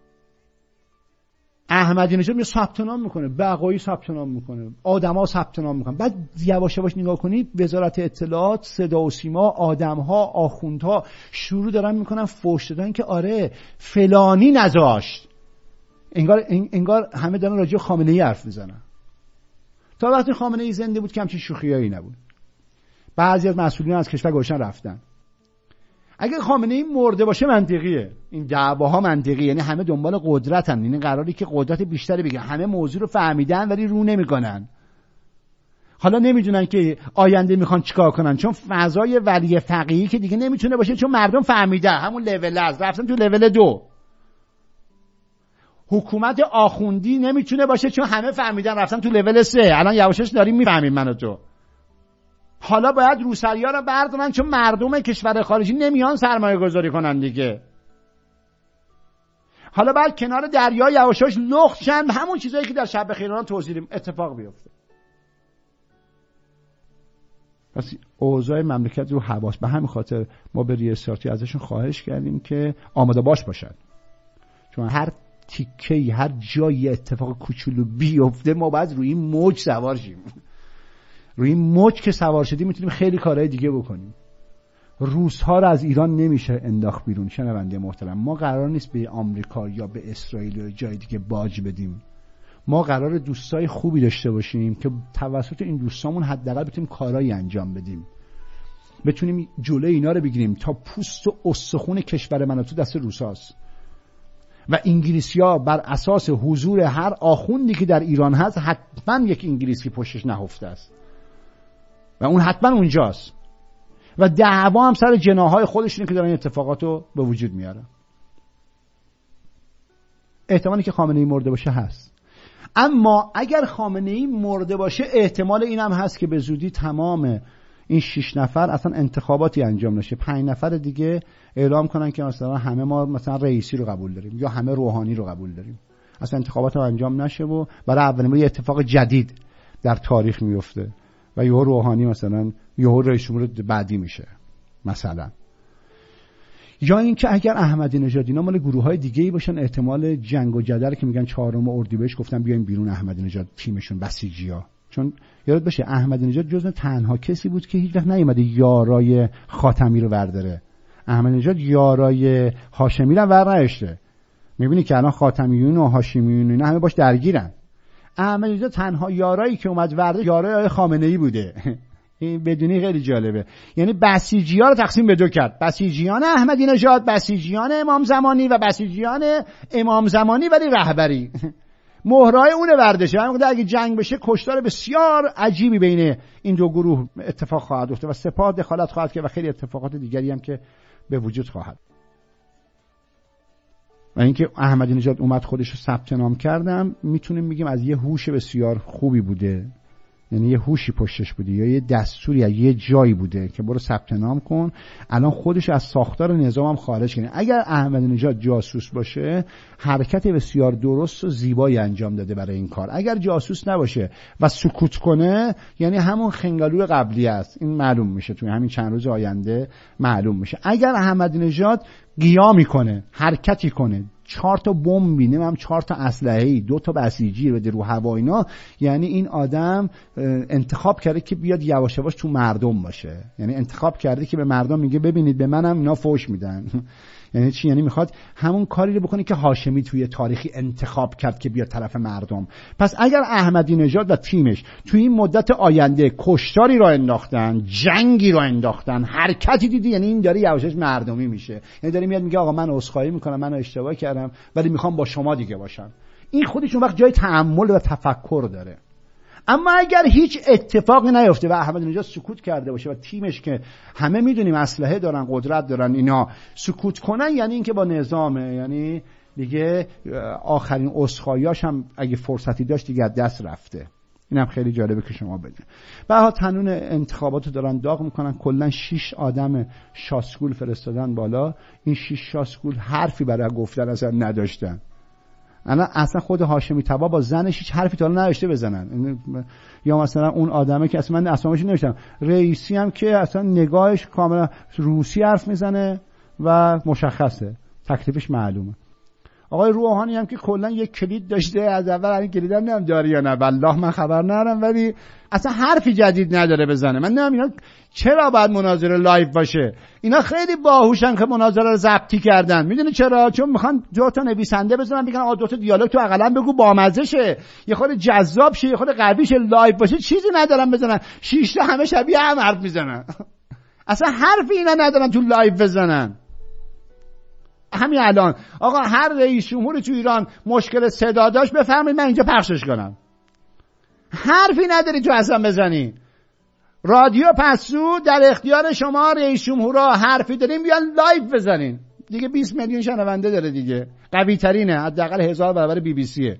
احمدی نژاد میاد ثبت نام میکنه، بقایی ثبت نام میکنه، آدما ثبت نام میکنن. بعد یواش یواش نگاه کنید وزارت اطلاعات، صدا و سیما، آدمها، آخوندها شروع دارن میکنن فحش دادن که آره فلانی نذاشت. انگار همه دارن راجع به خامنه‌ای حرف میزنن. تا وقتی خامنه‌ای زنده بود که همچین شوخیایی نبود. بعضی از مسئولین از کشور گذاشتن رفتن. اگه خامنه‌ای مرده باشه منطقیه، این دعواها منطقیه، یعنی همه دنبال قدرتن، یعنی قراری که قدرت بیشتری بگیرن. همه موضوع رو فهمیدن ولی رو نمیکنن. حالا نمیدونن که آینده میخوان چیکار کنن، چون فضای ولی فقیهی که دیگه نمیتونه باشه، چون مردم فهمیدن همون لول از رفتن تو لول 2. حکومت آخوندی نمیتونه باشه چون همه فهمیدن رفتن تو لول 3. الان یواشاش داریم میفهمیم من و تو. حالا باید روسریا رو بردارن چون مردم کشور خارجی نمیان سرمایه گذاری کنن دیگه. حالا بعد کنار دریا یواشاش لخت شن، همون چیزایی که در شب خیران توضیح دادیم اتفاق بیفته. پس اوضاع مملکت رو حواس، به همین خاطر ما به ریاست‌ی ازشون خواهش کردیم که آماده باشن، چون هر تیکه‌ای هر جایی اتفاق کوچولو بیفته ما باید روی این موج سوار شیم. روی این موج که سوار شدیم میتونیم خیلی کارهای دیگه بکنیم. روس‌ها رو از ایران نمیشه انداخت بیرون. شنونده محترم، ما قرار نیست به آمریکا یا به اسرائیل یا جای دیگه باج بدیم. ما قرار دوستای خوبی داشته باشیم که توسط این دوستامون حداقل بتونیم کارایی انجام بدیم، بتونیم جلوی اینا رو بگیریم تا پوست و استخون کشور من تو دست روساست و انگلیسی‌ها بر اساس حضور هر آخوندی که در ایران هست حتما یک انگلیسی پشتش نهفته است و اون حتما اونجاست و دعوا هم سر جناحای خودشونه که دارن اتفاقات رو به وجود میارن. احتمالی که خامنه‌ای مرده باشه هست، اما اگر خامنه‌ای مرده باشه احتمال این هم هست که به زودی تمام این 6 نفر اصلا انتخاباتی انجام نشه، 5 نفر دیگه اعلام کنن که مثلا همه ما مثلا رئیسی رو قبول داریم یا همه روحانی رو قبول داریم، اصلا انتخابات رو انجام نشه و برای اولین بار یه اتفاق جدید در تاریخ میفته و یهو روحانی مثلا یهو رئیس جمهور بعدی میشه مثلا. یا اینکه اگر احمدی نژاد اینا مال گروه‌های دیگه‌ای باشن احتمال جنگ و جدل که میگن 4 اردیبهشت گفتن بیاین بیرون احمدی نژاد تیمشون بسیجی‌ها، چون یاد باشه احمدی نژاد جزو تنها کسی بود که هیچ وقت نیومده یارای خاتمی رو برداره. احمدی نژاد یارای هاشمی رو ور نداشته. میبینی که الان خاتمیون و هاشمیون اینا همه باش درگیرن. احمدی نژاد تنها یارایی که اومد ورده یارای خامنه‌ای بوده. این بدونی خیلی جالبه. یعنی بسیجی‌ها رو تقسیم به 2 کرد، بسیجیان احمدی نژاد، بسیجیان امام زمانی و بسیجیان امام زمانی ولی رهبری. مهرای اون وردشه. همین اگه جنگ بشه کشتار بسیار عجیبی بین این 2 گروه اتفاق خواهد افتاد و سپاه دخالت خواهد کرد و خیلی اتفاقات دیگری هم که به وجود خواهد. و اینکه احمدی نژاد اومد خودش رو ثبت نام کردم میتونیم بگیم از یه هوش بسیار خوبی بوده، یعنی یه هوشی پشتش بوده یا یه دستوری از یه جایی بوده که برو ثبت نام کن، الان خودش از ساختار نظام هم خارج کنه. اگر احمدی نژاد جاسوس باشه حرکت بسیار درست و زیبایی انجام داده برای این کار. اگر جاسوس نباشه و سکوت کنه یعنی همون خنگالو قبلی است. این معلوم میشه توی همین چند روز آینده معلوم میشه. اگر احمدی نژاد قیامی کنه، حرکتی کنه، 4 تا بمب بینیم، هم 4 تا اسلحه‌ای، 2 تا بسیجی بده رو هوا اینا، یعنی این آدم انتخاب کرده که بیاد یواش یواش تو مردم باشه. یعنی انتخاب کرده که به مردم میگه ببینید به منم اینا فوش میدن. یعنی چی؟ یعنی میخواد همون کاری رو بکنه که هاشمی توی تاریخی انتخاب کرد که بیاد طرف مردم. پس اگر احمدی نژاد و تیمش توی این مدت آینده کشتاری را انداختن، جنگی را انداختن، حرکتی دیدی، یعنی این داره یواشاش مردمی میشه. یعنی داره میاد میگه آقا من عذرخواهی میکنم، من اشتباه کردم ولی میخوام با شما دیگه باشم. این خودش اون وقت جای تأمل و تفکر داره. اما اگر هیچ اتفاقی نیفته و احمدی نژاد سکوت کرده باشه و تیمش که همه میدونیم اسلحه دارن، قدرت دارن، اینا سکوت کنن، یعنی اینکه با نظامه، یعنی دیگه آخرین عذرخواهیاش هم اگه فرصتی داشت دیگه دست رفته. اینم خیلی جالبه که شما بدونید. بعد تنون انتخاباتو دارن داغ میکنن. کلا 6 آدم شاسکول فرستادن بالا. این 6 شاسکول حرفی برای گفتن اصلا نداشتن. اصلا خود هاشمی طبا با زنش هیچ حرفی تا الان نداشته بزنن. یا مثلا اون آدمه که اصلا من اسمش نوشتم، رئیسی هم که اصلا نگاهش کاملا روسی حرف میزنه و مشخصه، تکلیفش معلومه. آقای روحانی هم که کلا یک کلید داشته، از اول این کلیدم نمیدونم داره یا نه، والله من خبر ندارم، ولی اصلا حرفی جدید نداره بزنه. من نمیدونم چرا باید مناظره لایو باشه. اینا خیلی باهوشن که مناظره رو ضبطی کردن. میدونی چرا؟ چون میخوان 2 تا نویسنده بزنن بگن 2 تا دیالوگ تو اقلا بگو بامزه شه، یه خورده جذاب شه، یه خورده قوی شه، لایو باشه. چیزی ندارن بزنن. 6 تا همه شبیه هم حرف میزنن. اصلا حرفی اینا ندارن تو لایو بزنن. همین الان آقا هر رئیس جمهوری تو ایران مشکل صدا داشت بفرمایید من اینجا پخشش کنم. حرفی نداری تو اصلا بزنی. رادیو پسو در اختیار شما رئیس جمهورا، حرفی دارین بیان لایو بزنین. دیگه 20 میلیون شنونده داره دیگه، قوی ترینه، حداقل 1000 برابر BBC.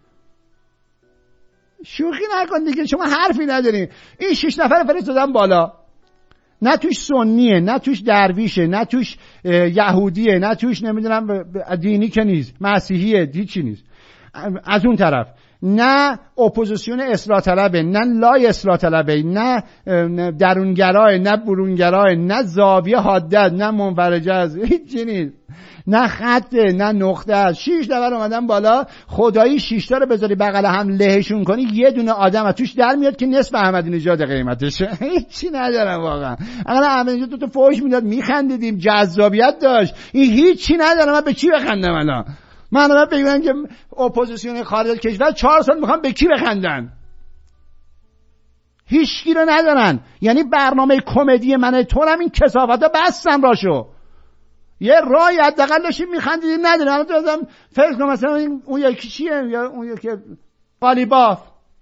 شوخی نکن دیگه، شما حرفی ندارین. این 6 نفر فرستادن بالا، نه توش سنیه، نه توش درویشه، نه توش یهودیه، نه توش نمیدونم دینی که نیست، مسیحیه، هیچی نیست. از اون طرف نه اپوزیسیون اصلاح طلبه، نه لای اصلاح طلبه، نه درونگرای، نه برونگرای، نه زاویه حاده، نه منفرجه، هیچی نیست، نه خطه، نه نقطه. 6 نفر اومدن بالا. خدایی 6 تا رو بذاری بغل هم لهشون کنی، یه دونه آدم از توش در میاد که نصف احمدی نژاد قیمتشه. هیچی ندارم واقعا. اگر احمدی نژاد تو فوش میداد میخندیدیم، جذابیت داشت. این هیچی ندارم. من به چی بخندم الان؟ من بگم که اپوزیسیون خارج کشور 4 سال میخوام به کی بخندن؟ هیچکی رو ندارن. یعنی برنامه کمدی من تو هم این کثافتا بستن راشو. یه رای حداقل داشتیم میخندیدیم نداریم. الان تو فرض کن مثلا اون یکی چیه، یا اون یکی قالیباف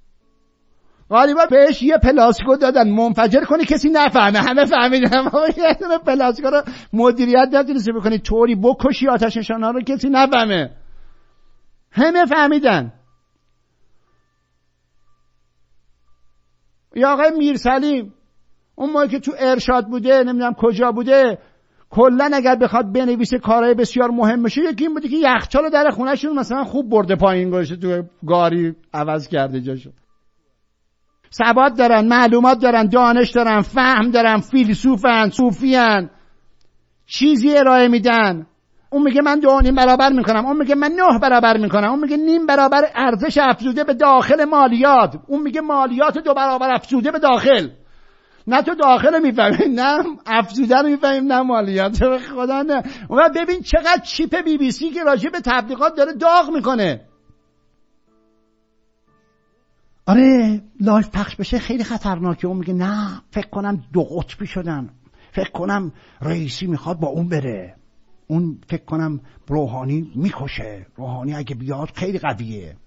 بهش یه پلاستیکو دادن منفجر کنی کسی نفهمه، همه فهمیدن. یه دونه پلاستیکو رو مدیریت نتونستی بکنی طوری بکشی آتش نشانا رو کسی نفهمه، همه فهمیدن. یا آقای میرسلیم اون موقع که تو ارشاد بوده، نمیدونم کجا بوده، کلا اگر بخواد بنویسه کارهای بسیار مهم بشه، یکی این بوده که یخچال در خونه‌شون مثلا خوب برده پایین گذاشته، تو گاری عوض کرده جاشو. سواد دارن، معلومات دارن، دانش دارن، فهم دارن، فیلسوفن، صوفیان، چیزی ارائه میدن. اون میگه من 2.5 برابر میکنم، اون میگه من 9 برابر میکنم، اون میگه 0.5 برابر ارزش افزوده به داخل مالیات، اون میگه مالیات 2 برابر افزوده به داخل. نه تو داخل میفهمی، نه افزوده رو میفهمیم، نه مالیات. خدا نه. اون ببین چقدر چیپ BBC که راجع به تبلیغات داره داغ میکنه. آره لایف پخش بشه خیلی خطرناکه. اون میگه نه فکر کنم 2 قطبی شدن، فکر کنم رئیسی میخواد با اون بره، اون فکر کنم روحانی میکشه، روحانی اگه بیاد خیلی قویه.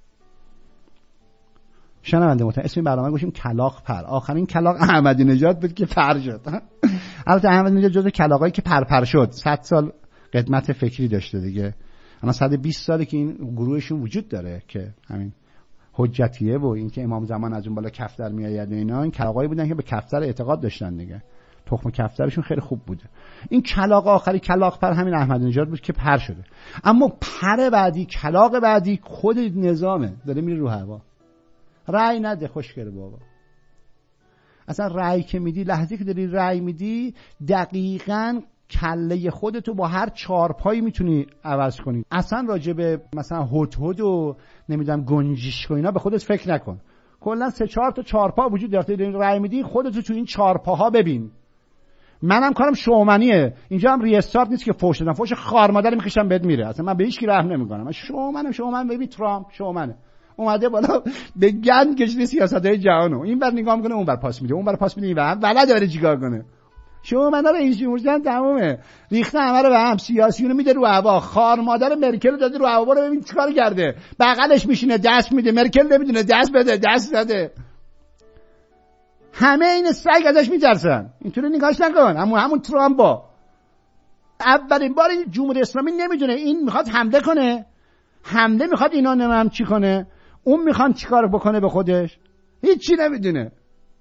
شنونده محترم، اسم برنامه گوشیم کلاغ پر. آخرین کلاغ احمدی نژاد بود که پر شد. البته احمدی نژاد جزو کلاغایی که پر شد. 100 سال قدمت فکری داشته دیگه. اما 120 ساله که این گروهشون وجود داره که همین حجتیه و این که امام زمان از اون بالا کفتر میآید و اینا، این کلاغایی بودن که به کفتر اعتقاد داشتن دیگه. تخم کفترشون خیلی خوب بوده. این کلاغ آخری کلاغ پر همین احمدی نژاد بود که پر شده. اما پر بعدی، کلاغ بعدی خود نظامه، داره میره رو هوا. رأی نده خوشگله بابا. اصلا رأی که میدی، لحظه که داری رأی میدی، دقیقاً کله خودتو با هر 4 پایی میتونی عوض کنی. اصلا راجع به مثلا هدهد و نمیدونم گنجشک و اینا به خودت فکر نکن. کلا 3-4 تا 4 پا وجود داره. داری رأی میدی خودتو تو این 4 پاها ببین. منم کارم شومنیه. اینجا هم ریستارت نیست که فوش بدم. فوش خار مادر میکشم بهت میره. اصلا من به هیچ کی رحم نمیکنم. من شومن ببین ترامپ شومنه. اومده بالا به گند کشیده سیاست‌های جهانو. این بر نگاه میکنه، اون بر پاس میده، اون بر پاس میده، این بر ولد داره چیکار کنه. شومنا رئیس جمهور جان تمومه. ریخته همه رو به هم، سیاسیونو میده رو هوا. خار مادر مرکل داده رو هوا. رو ببین چیکار کرده. بغلش میشینه دست میده. مرکل نمیدونه دست بده، دست داده. همه این سگ ازش میترسن. اینطوری نگاهش نکن. همون ترامپ اولین بار جمهوری اسلامی نمیدونه این میخواد حمله کنه، حمله میخواد اینا نمیم چی کنه، اون میخواد چیکار بکنه به خودش، هیچی نمیدونه.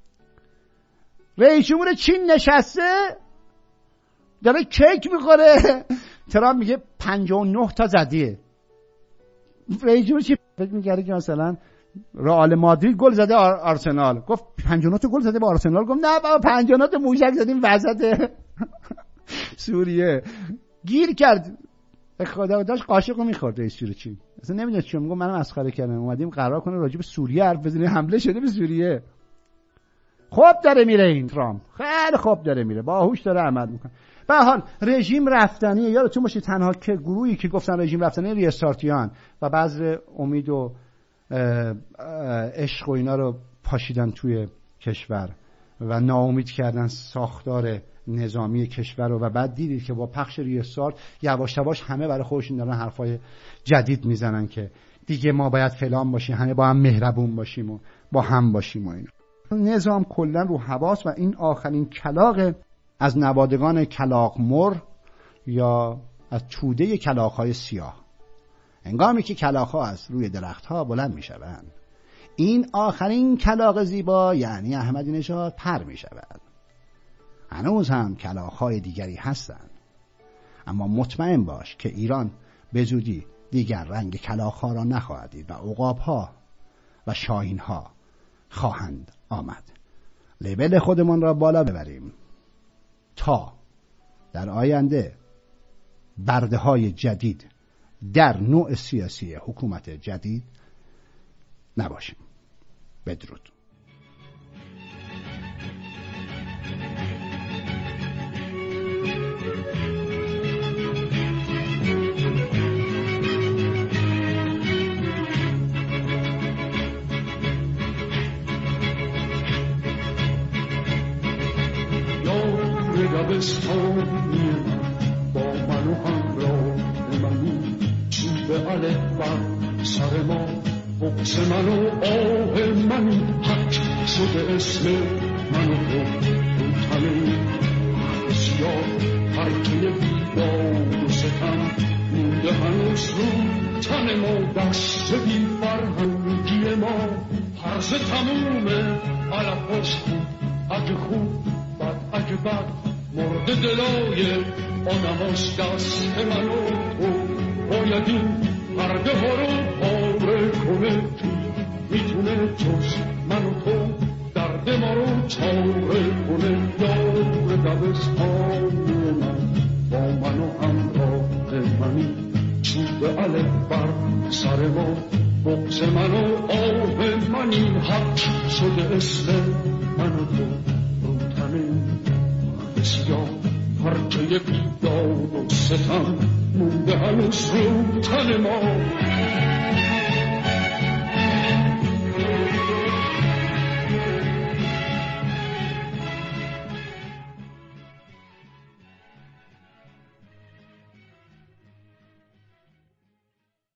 رئیس جمهور چین نشسته داره کیک میخوره، ترامپ میگه 59 تا زدیه. رئیس جمهور چی فکر میگه که مثلا رئال مادرید گل زده آرسنال، گفت 59 تا گل زده به آرسنال. گفت نه بابا 59 تا موشک زدیم وسط سوریه. گیر کرد به خدا، داشت قاشقو میخورد رئیس جمهور چین. اصلا نمیدونم چی میگم. منم مسخره کردم. اومدیم قرار کنه راجع به سوریه حرف بزنیم، حمله شده به سوریه. خوب داره میره این ترامپ، خیلی خوب داره میره، باهوش داره عمل میکنه. به هر حال رژیم رفتنیه. یادتون باشه تنها که گروهی که گفتن رژیم رفتنیه ریستارتیان و بذر امید و عشق و اینا رو پاشیدن توی کشور و ناامید کردن ساختار نظامی کشور رو. و بعد دیدید که با پخش ریستارت یواش یواش همه برای خودشون دارن حرفای جدید میزنن که دیگه ما باید فلان باشیم، همه با هم مهربون باشیم و با هم باشیم و اینا. نظام کلا رو حواس. و این آخرین کلاغ از نوادگان کلاغ مر یا از توده کلاغ‌های سیاه. هنگامی که کلاغ‌ها از روی درخت‌ها بلند می‌شوند، این آخرین کلاغ زیبا یعنی احمدی نژاد پر می‌شود. هنوز هم کلاغ‌های دیگری هستند، اما مطمئن باش که ایران به زودی دیگر رنگ کلاغ‌ها را نخواهد دید و عقاب‌ها و شاهین‌ها خواهند آمد. لول خودمان را بالا ببریم تا در آینده برده‌های جدید در نوع سیاسی حکومت جدید نباشیم. بدرود. دبستانی با من و همراه منی چوب الف بر سر ما بغض من و آه منی حق شده اسم من و تو تنی سیاه حرکه بیداد و ستم مونده هنوز رو تن ما دست بی فرهنگی ما هرز تمومه علفاش خوب اگه خوب بد اگه بد مرد دلای آدماش دست من و تو باید این پرده ها رو پاره کنه کی میتونه جز من و تو درد ما رو چاره کنه یار دبستانی من با من و همراه منی چوب الف بر سر ما بغض من و آه منی حق شده اسم من و تو رو تنه سیاه پرچه بیداد و ستم مونده هنوز رو تن ما